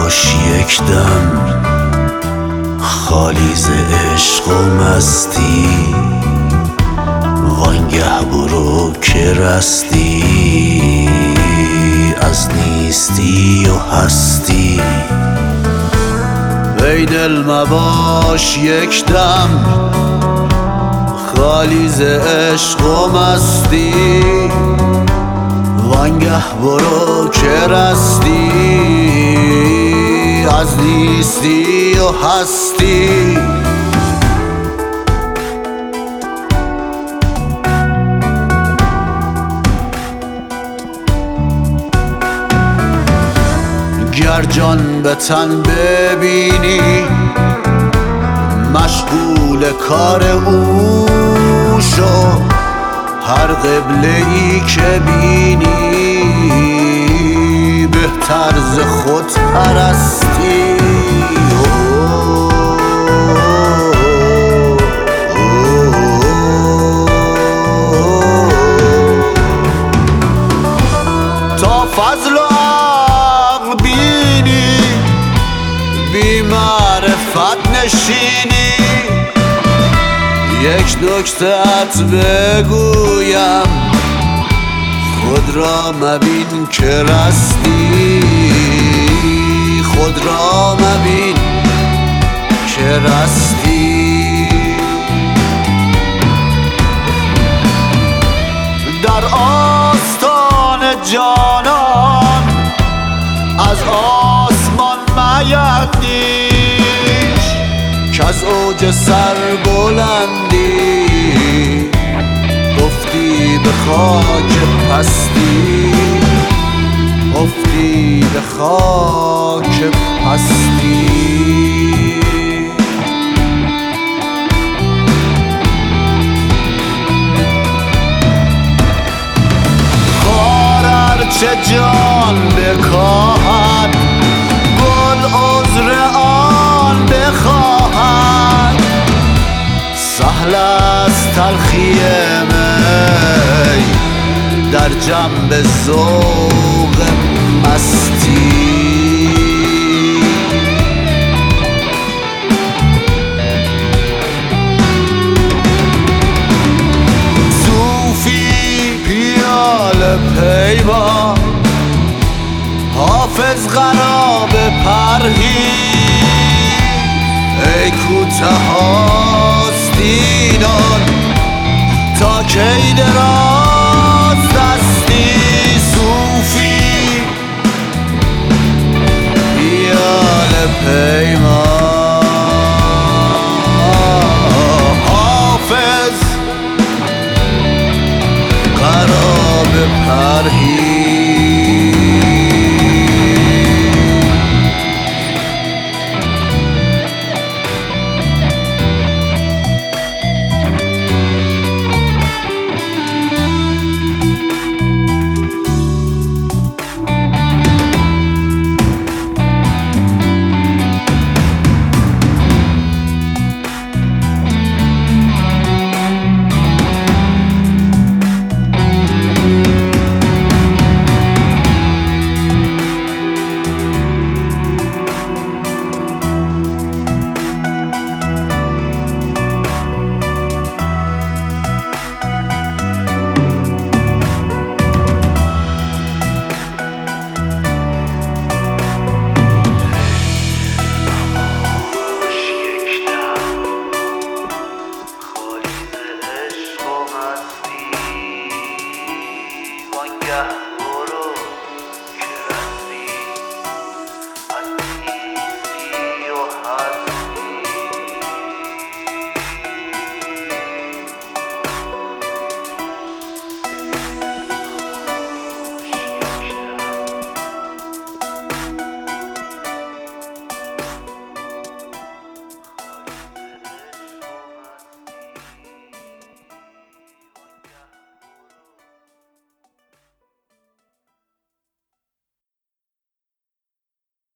نباش یک دم خالی ز عشق و مستی، وانگه برو که رستی از نیستی و هستی. ای دل مباش یک دم خالی ز عشق و مستی، وانگه برو که رستی از نیستی و هستی. گر جان به تن ببینی مشغول کار او شو، هر قبله ای که بینی بهتر ز خود پرستی. تا فضل و عقل بینی بی معرفت نشینی، یک نکته‌ات بگویم خود را مبین که رستی، خود را مبین که رستی. در آستان جانان از آسمان میندیش، کز اوج سربلندی افتی به خاک پستی، افتی به خاک پستی. خار ارچه جان بکاهد گل عذر آن بخواهد، سهل است تلخی می در جنب ذوق مستی. صوفی پیاله پیما حافظ قراب پرهیز، ای کوته آستینان تا کی دراز دستی. صوفی پیاله پیما حافظ قراب پرهیز. Yeah.